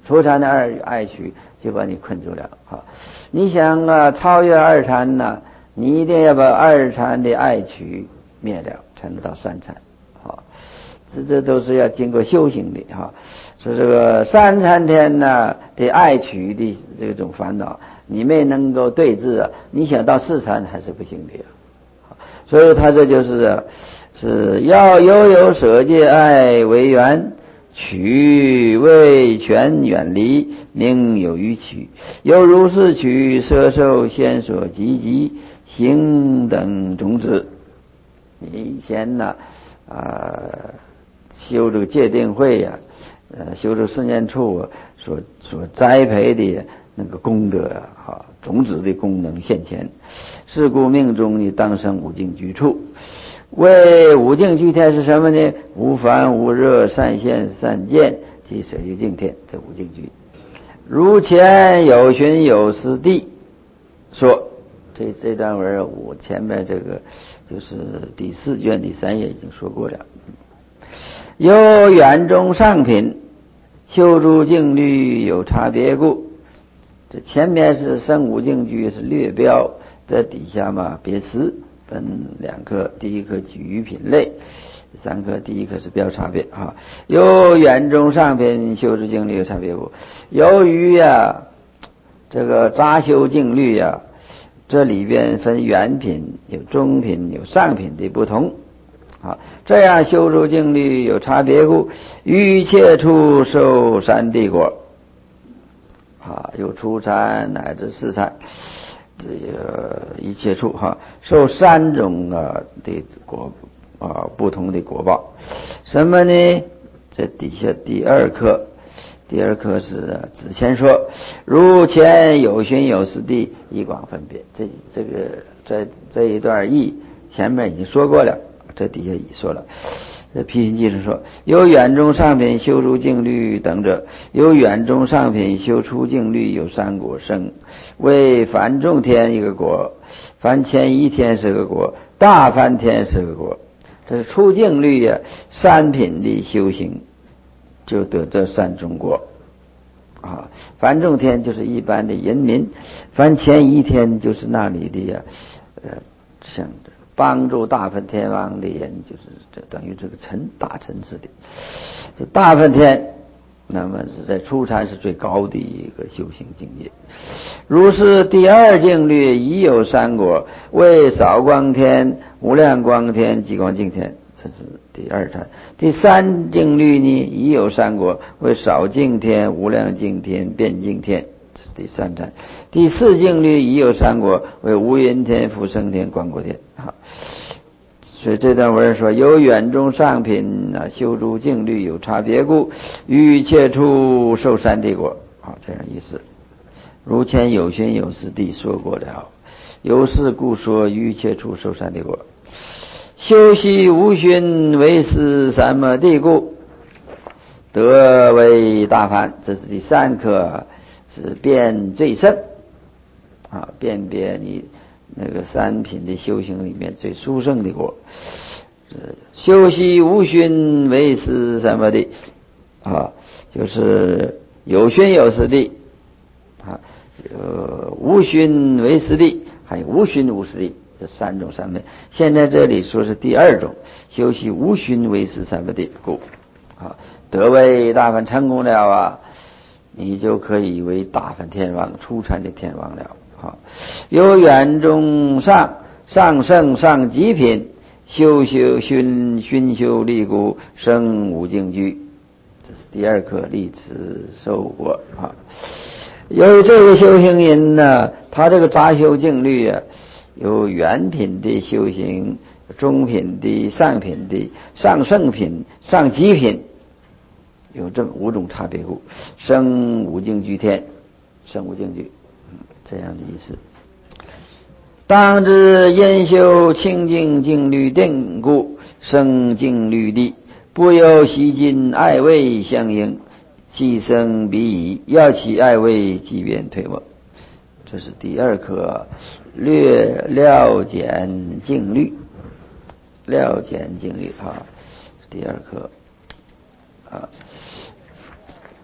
初禅的二爱取就把你困住了啊！你想啊超越二禅呢，你一定要把二禅的爱取灭了，才能到三禅啊！这这都是要经过修行的哈。说这个三禅天呢的爱取的这种烦恼，你没能够对治啊，你想到四禅还是不行的呀。所以他这就是是要犹有舍戒爱为缘，取为权远离，名有余取。有如是取，摄受先所积极行等种子。你以前呢啊、呃、修这个戒定慧呀、啊，呃修这个四念处、啊、所所栽培的那个功德啊，哈，种子的功能现前。是故命中你当生五境居处。为五境居天是什么呢？无烦无热，善现善见，即舍于净天，这五境居。如前有寻有思地说，这这段文我前面这个就是第四卷第三页已经说过了。有远中上品，修诸境律有差别故。这前面是生五境居是略标，在底下嘛别词分两科，第一科举于品类，三科第一科是标差别啊。有远中上品修诸境律有差别故。由于呀这个杂修境律呀，这里边分远品、有中品、有上品的不同啊，这样修诸境律有差别故，于一切处受三谛果啊，有初禅乃至四禅，这个一切处哈，受三种啊的果啊不同的果报。什么呢？这底下第二课，第二课是子谦说，如前有寻有思地，以广分别。这这个在这一段义前面已经说过了，这底下已说了。这批评记是说，有远中上品修诸境律等者，有远中上品修出境律有三果生，为梵众天一个果，梵前一天是个果，大梵天是个果。这是出境律呀、啊，三品的修行就得这三种果啊。梵众天就是一般的人民，梵前一天就是那里的呀、啊，呃，像帮助大梵天王的人，就是这等于这个臣大臣似的。这大梵天，那么是在初禅是最高的一个修行境界。如是第二境律已有三果，为少光天、无量光天、极光净天，这是第二禅。第三境律呢已有三果，为少净天、无量净天、遍净天。第三禅。第四境律已有三果，为无云天、福生天、广果天。好，所以这段文说，有远中上品啊，修诸境律有差别故，于一切处受三谛果。好，这样意思。如前有寻有思地说过了，有是故说于一切处受三谛果。修习无寻为思三摩地故，得为大梵。这是第三课。是辨最胜啊，辨别你那个三品的修行里面最殊胜的果。修习无寻为思三摩地啊，就是有寻有思地啊，呃，无寻为思地，还有无寻无思地，这三种三昧。现在这里说是第二种，修习无寻为思三摩地故啊，得为大梵成功了啊，你就可以为大梵天王、初禅的天王了。好，有远中上上圣上极品，修修熏熏修立故，生五境居。这是第二课立此受果啊。由于这个修行人呢，他这个杂修境律啊，有远品的修行、中品的、上品的、上圣品、上极品。有这么五种差别故，生五境居天，生五境居，这样的意思。当知因修清净净律定故，生净律地，不由习尽爱味相应，即生彼矣。要起爱味，即便退没。这是第二课，略料简净律，料简净律啊，第二课啊。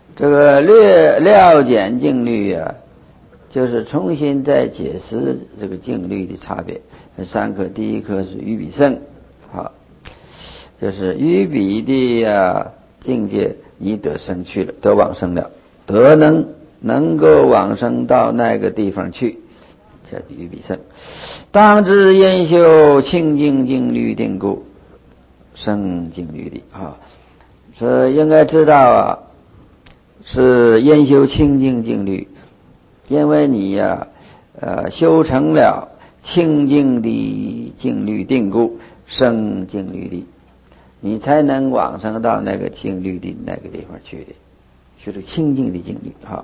这个略料简净律啊，就是重新再解释这个净律的差别。三科，第一科是于彼胜，好，就是于彼的啊境界，你得生去了，得往生了，得能能够往生到那个地方去，叫于彼胜。当知因修清净净律定故，生净律的啊，所以应该知道啊，是因修清净净律，因为你呀、啊，呃，修成了清净的净律定故，生净律的，你才能往生到那个净律的那个地方去的，就是清净的净律啊。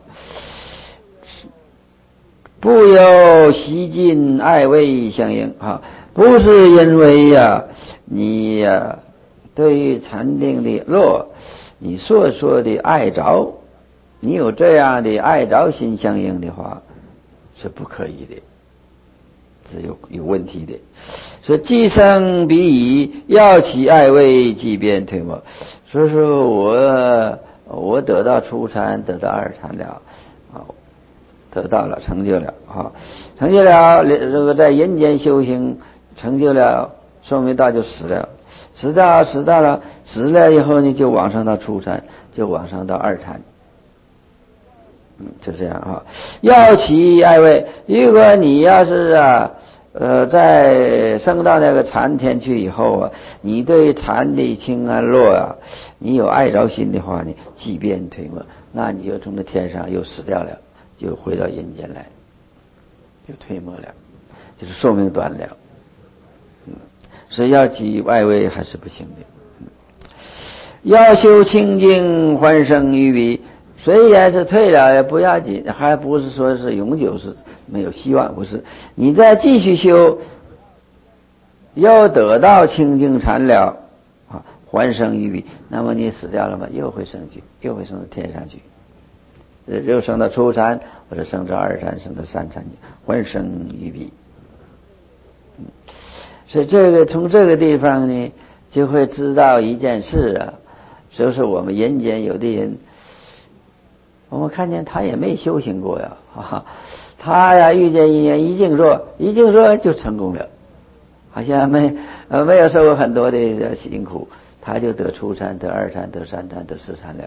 不由习尽爱畏相应啊，不是因为呀、啊，你呀、啊、对于禅定的乐，你所说的爱着，你有这样的爱着心相应的话，是不可以的，是有有问题的。说既生彼矣，要起爱畏，即便退没。所以说我我得到初禅，得到二禅了啊。得到了，成就了啊！成就了，这个在人间修行成就了，说明到就死了，死到死到了，死了以后呢，就往上到初禅，就往上到二禅，嗯，就这样啊。要起爱畏，如果你要是啊，呃，在升到那个禅天去以后啊，你对禅的清安乐啊，你有爱着心的话呢，即便退没，那你就从那天上又死掉了。就回到人间来，就退没了，就是寿命短了。嗯，所以要起外围还是不行的。嗯，要修清净还生于彼，虽然是退了也不要紧，还不是说是永久是没有希望，不是。你再继续修，要得到清净禅了啊，还生于彼，那么你死掉了嘛，又会升去，又会升到天上去。又升到初禅，或者升到二禅，升到三禅，还生于彼。嗯，所以这个从这个地方呢，就会知道一件事啊，就是我们人间有的人，我们看见他也没修行过呀，哈哈，他呀遇见因缘一静坐，一静坐就成功了，好像没呃没有受过很多的辛苦，他就得初禅，得二禅，得三禅，得四禅了。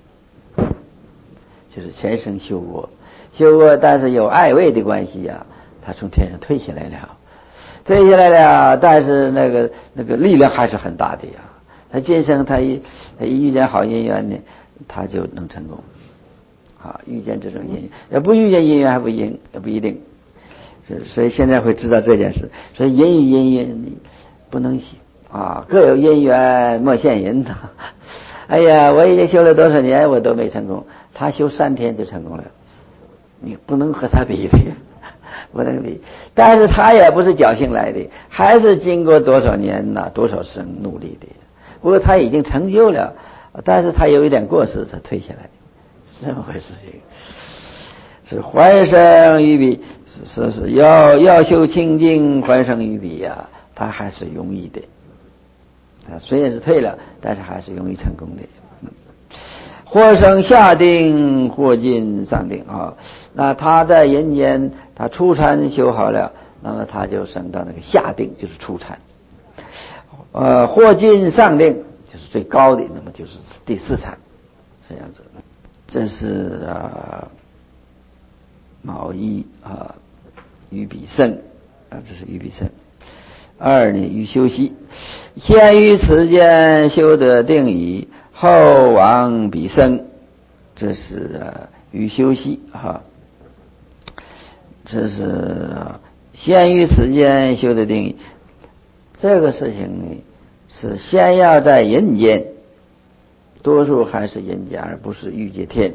就是前生修过，修过，但是有爱畏的关系呀、啊，他从天上退下来了，退下来了，但是那个那个力量还是很大的呀。他今生他一他一遇见好姻缘呢，他就能成功。啊，遇见这种姻缘，要不遇见姻缘还不一也不一定。所以现在会知道这件事。所以人与姻缘你不能啊，各有因缘莫羡人呐。哎呀，我已经修了多少年，我都没成功。他修三天就成功了，你不能和他比的，不能比。但是他也不是侥幸来的，还是经过多少年呐、啊，多少生努力的。不过他已经成就了，但是他有一点过失，他退下来，是这么回事情。是还生于彼，是是要要修清净还生于彼呀、啊，他还是容易的。啊，虽然是退了，但是还是容易成功的。嗯，或生下定，或进上定啊。那他在人间，他初禅修好了，那么他就升到那个下定，就是初禅。呃，或进上定，就是最高的，那么就是第四禅，这样子。这是啊，卯一啊，于彼胜啊，这是于彼胜。二呢，于修习，先于此间修得定矣，后往彼生，这是啊于修习哈，这是先于此间修得定矣。这个事情呢，是先要在人间，多数还是人间，而不是欲界天。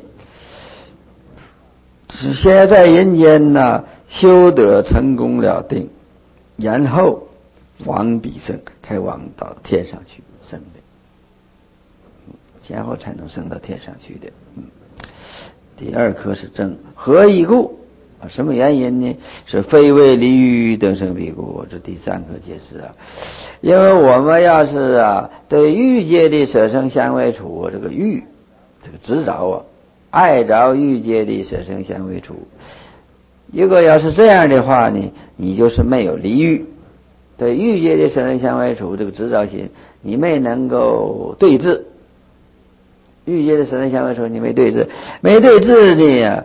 是先要在人间呢修得成功了定，然后往彼生，才往到天上去生的，然后才能升到天上去的。嗯，第二颗是正，何以故？啊，什么原因呢？是非为离欲得生彼故。这第三颗解释啊，因为我们要是啊对欲界的舍生相为处，这个欲，这个执着啊， 爱着欲界的色声香味触。如果要是这样的话呢，你就是没有离欲，对欲界的色声香味触这个执着心，你没能够对治。欲界的色声香味触你没对治，没对治呢，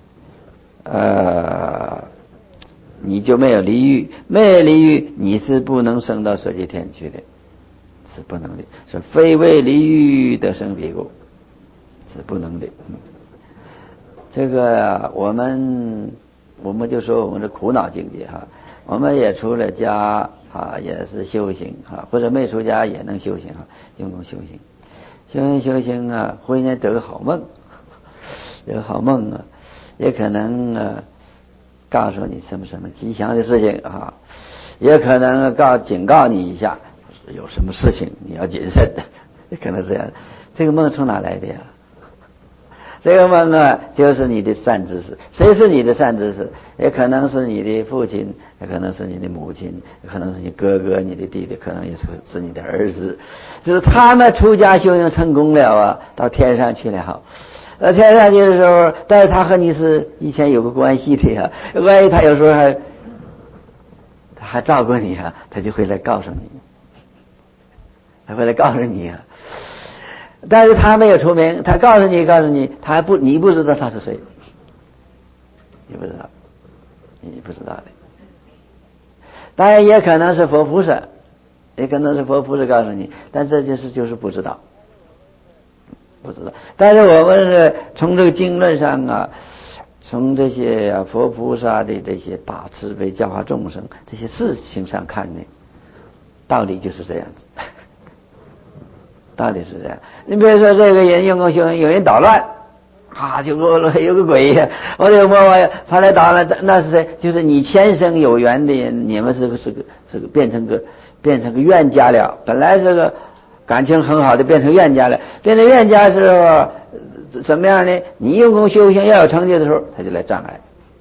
呃，你就没有离欲，没有离欲，你是不能升到色界天去的，是不能的，是非为离欲得生彼故，是不能的。嗯、这个我们我们就说我们的苦恼境界哈，我们也出了家啊，也是修行啊，或者没出家也能修行啊，用功修行。修行修行啊，忽然间得个好梦，有个好梦啊，也可能啊告诉你什么什么吉祥的事情啊，也可能告警告你一下，有什么事情你要谨慎，也可能是这样。这个梦从哪来的呀？这个梦啊，就是你的善知识。谁是你的善知识？也可能是你的父亲，也可能是你的母亲，也可能是你哥哥、你的弟弟，可能也是是你的儿子。就是他们出家修行成功了啊，到天上去了。到天上去的时候，但是他和你是以前有个关系的呀，有关系他有时候还他还照顾你啊，他就会来告诉你，他会来告诉你啊。但是他没有出名，他告诉你告诉你，他还不你不知道他是谁，你不知道，你不知道的。当然也可能是佛菩萨，也可能是佛菩萨告诉你，但这件事就是不知道，不知道。但是我们是从这个经论上啊，从这些佛菩萨的这些大慈悲教化众生这些事情上看呢，道理就是这样子。道理是这样，你比如说这个人用功修行，有人捣乱，啊，就有有个鬼，我就摸摸他来捣乱，那是谁？就是你前生有缘的人，你们是个是个是个变成个变成个冤家了。本来这个感情很好的，变成冤家了。变成冤家时候怎么样呢？你用功修行要有成就的时候，他就来障碍。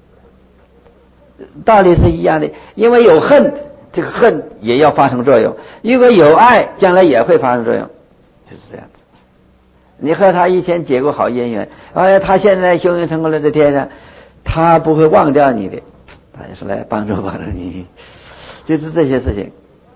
道理是一样的，因为有恨，这个恨也要发生作用；如果有爱，将来也会发生作用。就是这样子，你和他以前结过好姻缘，而他现在修行成功了，在天上，他不会忘掉你的，他也是来帮助帮助你，就是这些事情。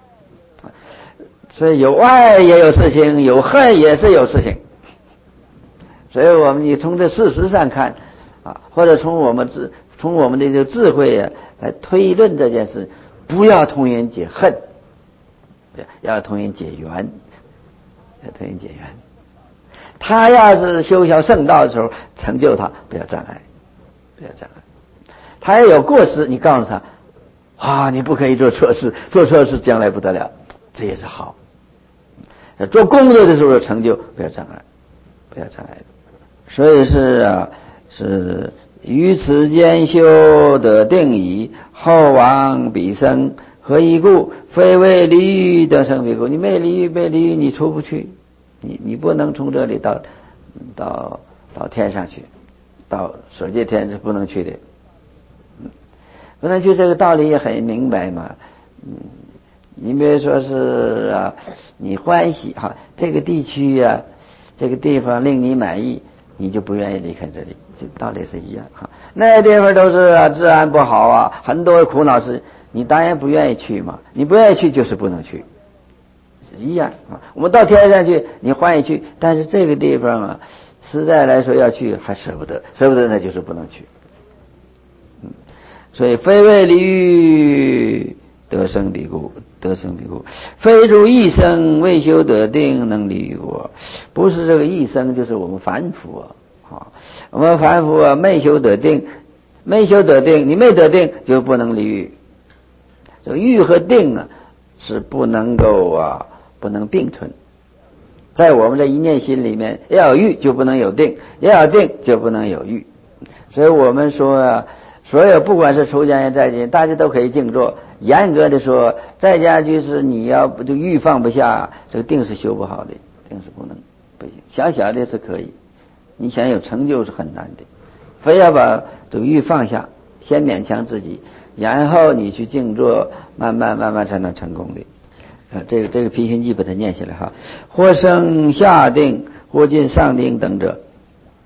所以有爱也有事情，有恨也是有事情。所以我们你从这事实上看啊，或者从我们智从我们的这个智慧啊来推论这件事，不要同人结恨，要同人结缘。要同人结缘，他要是修小圣道的时候，成就他，不要障碍，不要障碍。他要有过失，你告诉他，啊，你不可以做错事，做错事将来不得了，这也是好。做功德的时候成就，不要障碍，不要障碍。所以是啊，是于此间修得定矣，后往彼生。何以故？非为离欲得生彼故。你没离欲，没离欲，你出不去，你你不能从这里到到到天上去，到舍界天是不能去的，嗯，不能去。这个道理也很明白嘛，嗯，你比如说是啊，你欢喜哈，这个地区啊，这个地方令你满意，你就不愿意离开这里，这道理是一样哈。那些地方都是啊，治安不好啊，很多苦恼事。你当然不愿意去嘛，你不愿意去就是不能去，是一样啊。我们到天上去，你欢喜去，但是这个地方啊，实在来说要去还舍不得，舍不得那就是不能去。嗯，所以非为离欲得生彼故，得生彼故，非入一生未修得定能离欲我。不是这个一生，就是我们凡夫啊，啊，我们凡夫啊，没修得定，没修得定，你没得定就不能离欲。这个欲和定啊是不能够啊不能并存，在我们的一念心里面，要有欲就不能有定，要有定就不能有欲。所以我们说啊，所有不管是出家人在家，大家都可以静坐。严格的说，在家居士你要不就欲放不下，这个定是修不好的，定是不能不行。小小的是可以，你想有成就是很难的，非要把这个欲放下，先勉强自己。然后你去静坐，慢慢慢慢才能成功的。啊，这个这个毗熏记把它念下来哈。或生下定，或进上定等者，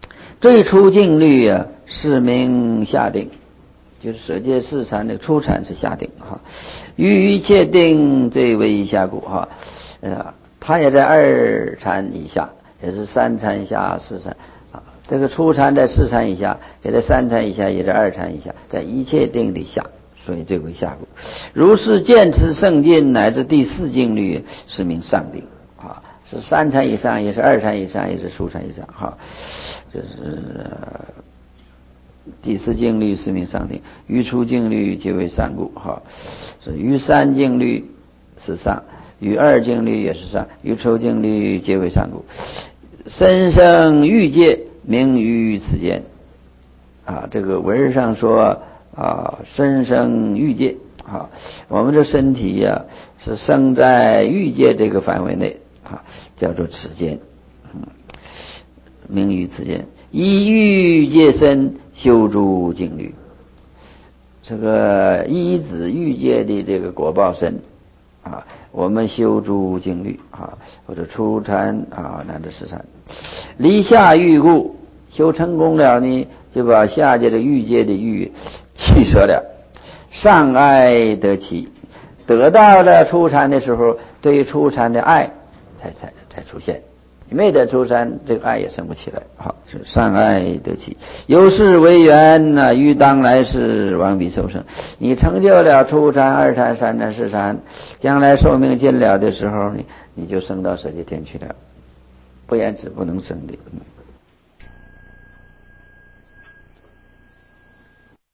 最初静虑啊，是名下定，就是舍戒四禅的初禅是下定哈。于一切定最为下故哈，呃，它也在二禅以下，也是三禅以下四禅啊。这个初禅在四禅以下，也在三禅以下，也在二禅以下，在一切定的下，所以最为下故。如是见持圣境乃至第四静虑，是名上定啊。是三禅以上，也是二禅以上，也是初禅以上哈。就是第四静虑是名上定，于初静虑皆为上故哈。是于三静虑是上，于二静虑也是上，于初静虑皆为上故。身生欲界，名于此间啊。这个文上说啊，身生欲界啊，我们的身体呀、啊、是生在欲界这个范围内啊，叫做此间，嗯，名于此间。依欲界身修诸静虑，这个依止欲界的这个果报身啊，我们修诸静虑啊，或者初禅啊，乃至四禅，离下欲故，修成功了呢，就把下界的欲界的欲去舍了，上爱得其，得到了初禅的时候，对于初禅的爱才才才出现。没得初禅，这个爱也生不起来。好，是上爱得其，有是为缘呐，于当来世王彼受生。你成就了初禅、二禅、三禅、四禅，将来寿命尽了的时候，你你就升到舍界天去了，不然是不能生的。